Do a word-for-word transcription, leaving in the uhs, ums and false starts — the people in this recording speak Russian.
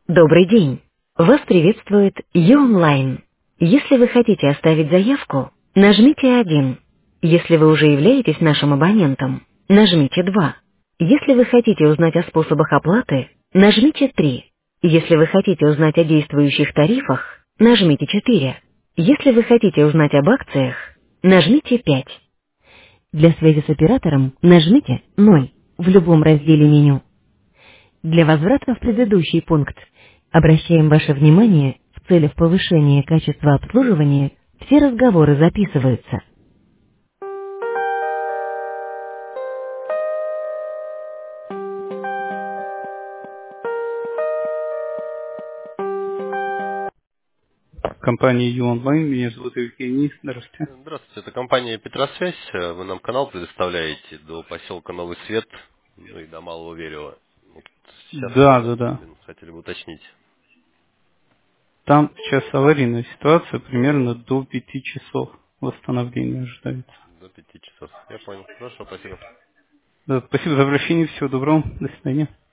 Добрый день. Вас приветствует Юонлайн. Если вы хотите оставить заявку, нажмите один. Если вы уже являетесь нашим абонентом, нажмите два. Если вы хотите узнать о способах оплаты, нажмите три. Если вы хотите узнать о действующих тарифах, нажмите четыре. Если вы хотите узнать об акциях, нажмите пять. Для связи с оператором нажмите ноль в любом разделе меню. Для возврата в предыдущий пункт обращаем ваше внимание, в целях повышения качества обслуживания все разговоры записываются. Компания Юонлайн, меня зовут Евгений, здравствуйте. Здравствуйте, это компания Петросвязь. Вы нам канал предоставляете до поселка Новый Свет, ну и до Малого Верева. Вот сейчас Да, э, да, да. хотели бы уточнить. Там сейчас аварийная ситуация, примерно до пяти часов восстановления ожидается. До пяти часов. Я понял. Хорошо, спасибо. Да, спасибо за обращение, всего доброго, до свидания.